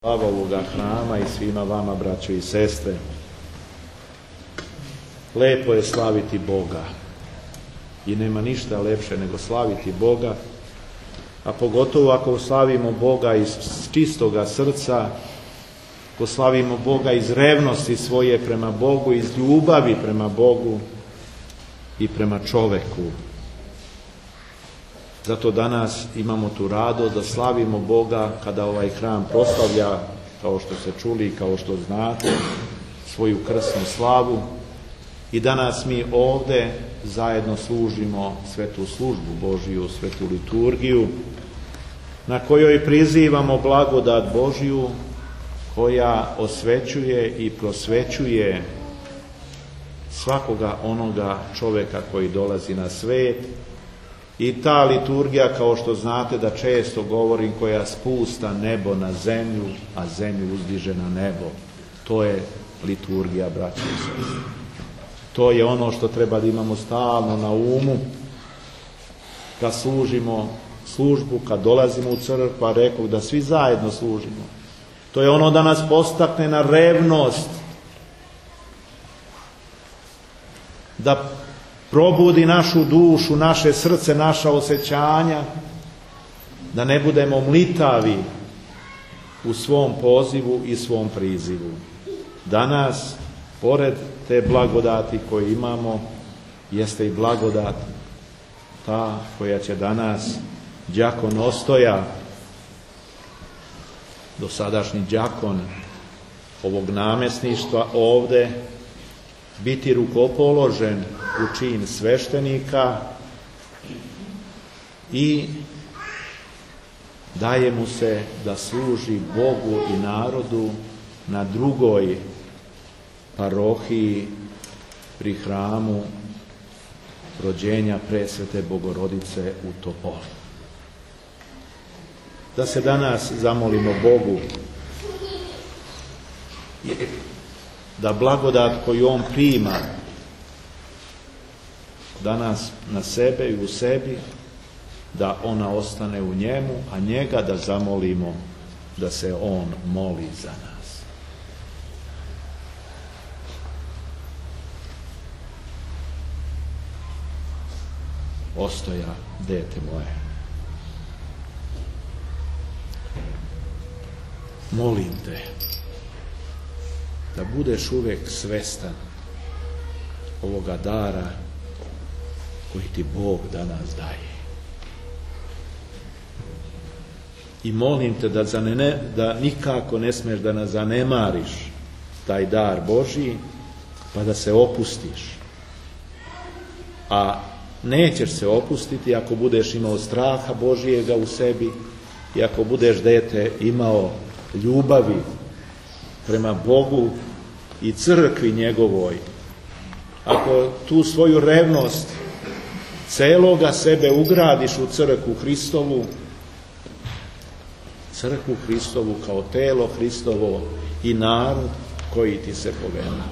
Slava ovoga hrama i svima vama, braćo i sestre. Lepo je slaviti Boga i nema ništa lepše nego slaviti Boga, a pogotovo ako slavimo Boga iz čistoga srca, ako slavimo Boga iz revnosti svoje prema Bogu, iz ljubavi prema Bogu i prema čoveku. Zato danas imamo tu radost da slavimo Boga kada ovaj hram proslavlja, kao što ste čuli i kao što znate, svoju krsnu slavu. I danas mi ovde zajedno služimo svetu službu Božiju, svetu liturgiju, na kojoj prizivamo blagodat Božiju, koja osvećuje i prosvećuje svakoga onoga čoveka koji dolazi na svet. I ta liturgija, kao što znate da često govorim, koja spusta nebo na zemlju, a zemlju uzdiže na nebo, to je liturgija, braćo i sestre. To je ono što treba da imamo stalno na umu kad služimo službu, kad dolazimo u crkvu, a rekao da svi zajedno služimo. To je ono da nas postakne na revnost, da probudi našu dušu, naše srce, naša osjećanja, da ne budemo mlitavi u svom pozivu i svom prizivu. Danas, pored te blagodati koje imamo, jeste i blagodat ta koja će danas đakon Ostoja, dosadašnji đakon ovog namjesništva ovde, biti rukopoložen u čin sveštenika i daje mu se da služi Bogu i narodu na drugoj parohiji pri hramu rođenja presvete Bogorodice u Topoli. Da se danas zamolimo Bogu da blagodat koju on prima danas na sebe i u sebi, da ona ostane u njemu, a njega da zamolimo da se on moli za nas. Ostoja, dete moje, molim te da budeš uvek svestan ovoga dara koji ti Bog danas daje. I molim te da nikako ne smeš da nas zanemariš taj dar Božji, pa da se opustiš. A nećeš se opustiti ako budeš imao straha Božijega u sebi i ako budeš, dete, imao ljubavi prema Bogu i crkvi njegovoj. Ako tu svoju revnost celoga sebe ugradiš u crkvu Hristovu kao telo Hristovo i narod koji ti se povećava.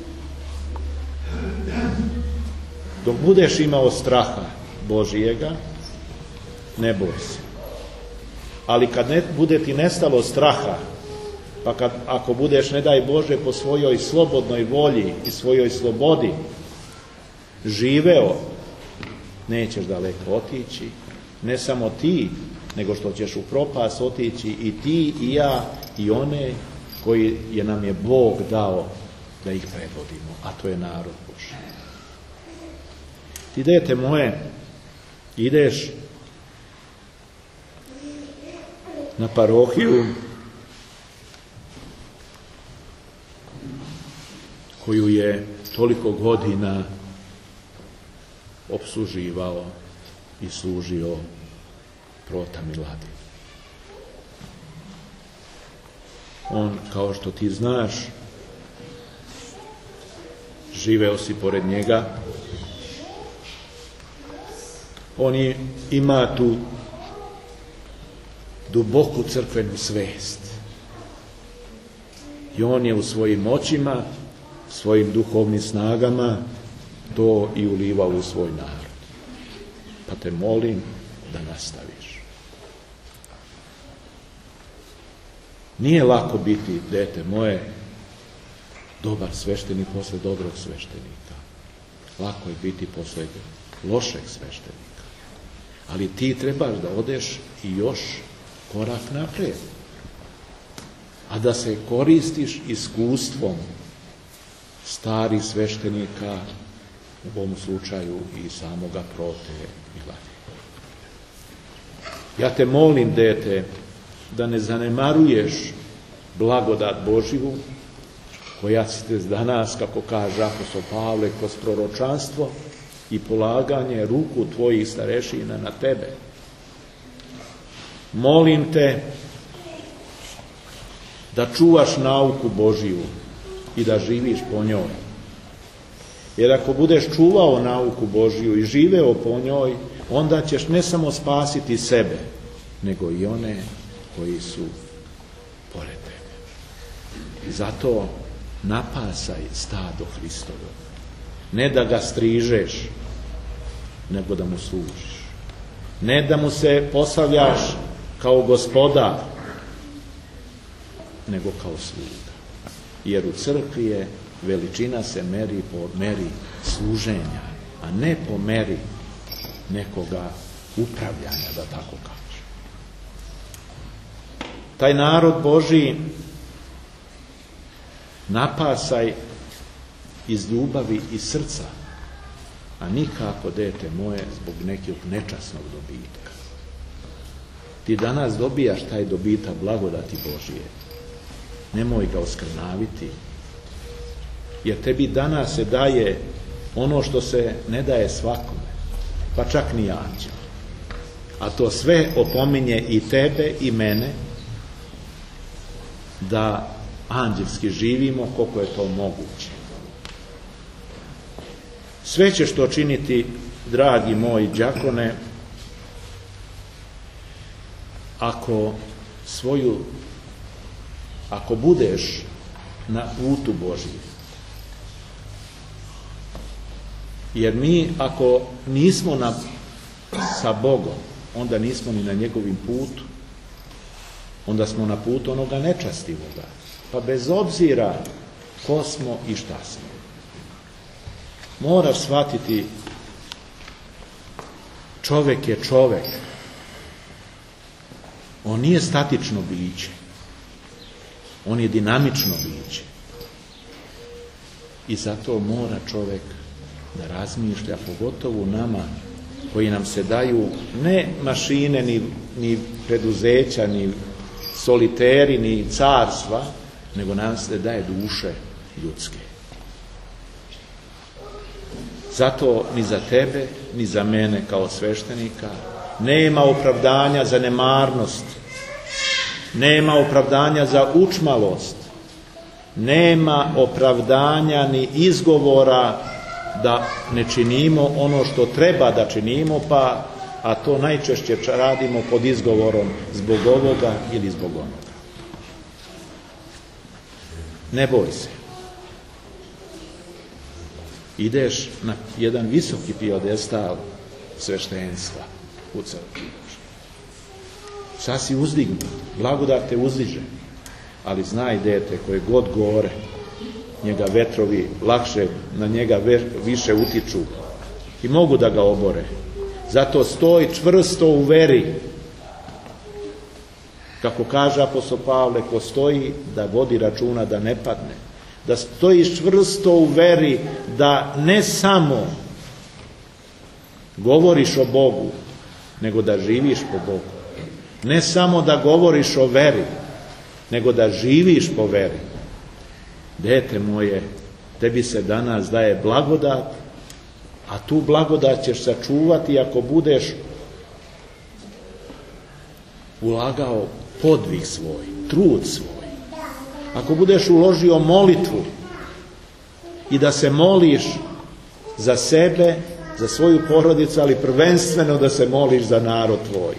Dok budeš imao straha Božijega, ne boj se. Ali kad bude ti nestalo straha, pa ako budeš, ne daj Bože, po svojoj slobodnoj volji i svojoj slobodi živeo, nećeš daleko otići. Ne samo ti, nego što ćeš u propast otići i ti i ja i one koji nam je Bog dao da ih predvodimo, a to je narod Božji. Ti, dete moje, ideš na parohiju koju je toliko godina opsluživao i služio Prota Miladin. On, kao što ti znaš, živeo si pored njega. On ima tu duboku crkvenu svest. I on je u svojim moćima, svojim duhovnim snagama to i ulivao u svoj narod. Pa te molim da nastaviš. Nije lako biti, dete moje, dobar sveštenik posle dobrog sveštenika. Lako je biti posle lošeg sveštenika. Ali ti trebaš da odeš i još korak naprijed. A da se koristiš iskustvom starih sveštenika, u ovom slučaju i samoga Prote Milanije. Ja te molim, dete, da ne zanemaruješ blagodat Božju, koja si te danas, kako kaže apostol Pavle, kroz proročanstvo i polaganje ruku tvojih starešina na tebe. Molim te da čuvaš nauku Božju i da živiš po njoj. Jer ako budeš čuvao nauku Božju i živeo po njoj, onda ćeš ne samo spasiti sebe, nego i one koji su pored tebe. I zato napasaj stado Hristovo. Ne da ga strižeš, nego da mu služiš. Ne da mu se postavljaš kao gospodar, nego kao sluga. Jer u crkvi je veličina se meri po meri služenja, a ne po meri nekoga upravljanja, da tako kaže. Taj narod Božji napasaj iz ljubavi i srca, a nikako, dete moje, zbog nekog nečasnog dobitka. Ti danas dobijaš taj dobitak blagodati Božije. Nemoj ga oskrnaviti, jer tebi danas se daje ono što se ne daje svakome, pa čak ni anđelu. A to sve opominje i tebe i mene da anđelski živimo koliko je to moguće. Sve ćeš to činiti, dragi moji đakone, ako budeš na putu Božjem. Jer mi, ako nismo sa Bogom, onda nismo ni na njegovim putu. Onda smo na putu onoga nečastivoga. Pa bez obzira ko smo i šta smo. Moraš shvatiti, čovek je čovek. On nije statično biće. On je dinamično biće. I zato mora čovek da razmišlja, pogotovo nama koji nam se daju ne mašine, ni preduzeća, ni soliteri, ni carstva, nego nam se daje duše ljudske. Zato ni za tebe, ni za mene kao sveštenika nema opravdanja za nemarnost, nema opravdanja za učmalost, nema opravdanja ni izgovora da ne činimo ono što treba da činimo, a to najčešće radimo pod izgovorom zbog ovoga ili zbog onoga. Ne boj se. Ideš na jedan visoki pijedestal sveštenstva u crkvi. Sad si uzdignut, blagodat te uzdiže, ali znaj, dete, koje god gore, njega vetrovi lakše, na njega više utiču i mogu da ga obore. Zato stoj čvrsto u veri. Kako kaže apostol Pavle, ko stoji da vodi računa da ne padne. Da stojiš čvrsto u veri, da ne samo govoriš o Bogu, nego da živiš po Bogu. Ne samo da govoriš o veri, nego da živiš po veri. Dete moje, tebi se danas daje blagodat, a tu blagodat ćeš sačuvati ako budeš ulagao podvig svoj, trud svoj. Ako budeš uložio molitvu i da se moliš za sebe, za svoju porodicu, ali prvenstveno da se moliš za narod tvoj.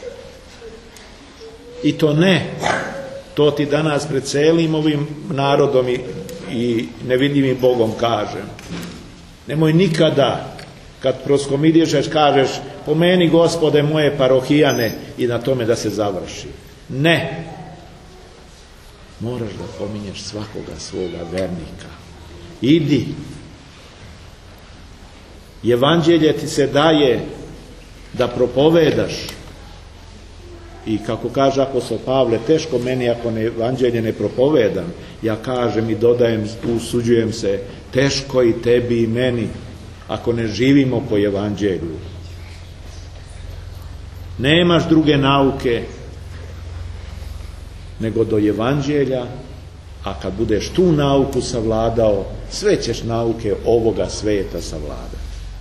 I to ne, to ti danas pred celim ovim narodom i nevidljivim Bogom kažem. Nemoj nikada, kad proskomidješeš, kažeš pomeni Gospode moje parohijane i na tome da se završi. Ne. moraš da pominješ svakoga svoga vernika. Idi. Evanđelje ti se daje da propovedaš. I kako kaže apostol Pavle, teško meni ako evanđelje ne propovedam. Ja kažem i dodajem, usuđujem se, teško i tebi i meni ako ne živimo po evanđelju. Nemaš druge nauke nego do evanđelja, a kad budeš tu nauku savladao, sve ćeš nauke ovoga sveta savladati.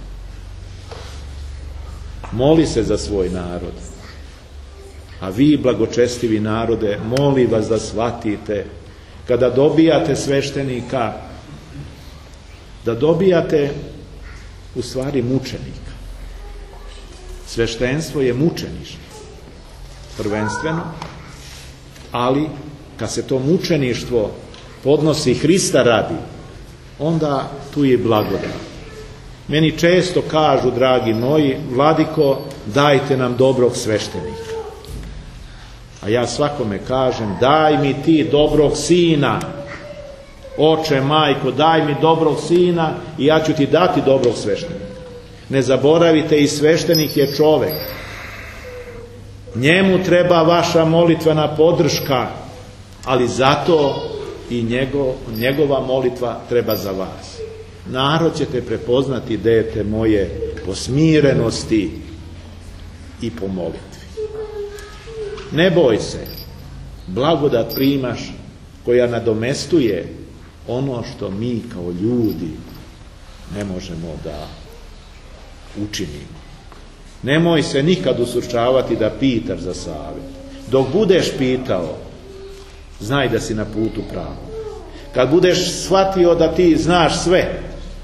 Moli se za svoj narod. A vi, blagočestivi narode, molim vas da shvatite, kada dobijate sveštenika, da dobijate u stvari mučenika. Sveštenstvo je mučeništvo, prvenstveno, ali kad se to mučeništvo podnosi Hrista radi, onda tu je blagodat. Meni često kažu, dragi moji, vladiko, dajte nam dobrog sveštenika. A ja svakome kažem, daj mi ti dobrog sina, oče, majko, daj mi dobrog sina i ja ću ti dati dobrog sveštenika. Ne zaboravite, i sveštenik je čovek. Njemu treba vaša molitvena podrška, ali zato i njegova molitva treba za vas. Narod će te prepoznati, dete moje, po smirenosti i po molitvi. Ne boj se, blagodat primaš koja nadomestuje ono što mi kao ljudi ne možemo da učinimo. Nemoj se nikad usučavati da pitaš za savjet. Dok budeš pitao, znaj da si na putu pravom. Kad budeš shvatio da ti znaš sve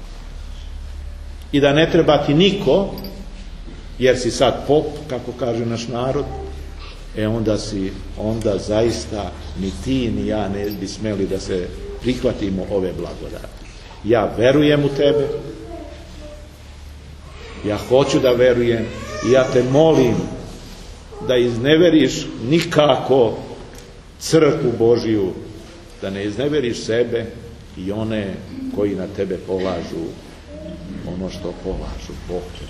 i da ne treba ti niko, jer si sad pop, kako kaže naš narod, onda zaista ni ti ni ja ne bi smeli da se prihvatimo ove blagodati. Ja verujem u tebe, ja hoću da verujem i ja te molim da izneveriš nikako crkvu Božiju, da ne izneveriš sebe i one koji na tebe polažu ono što polažu. Bog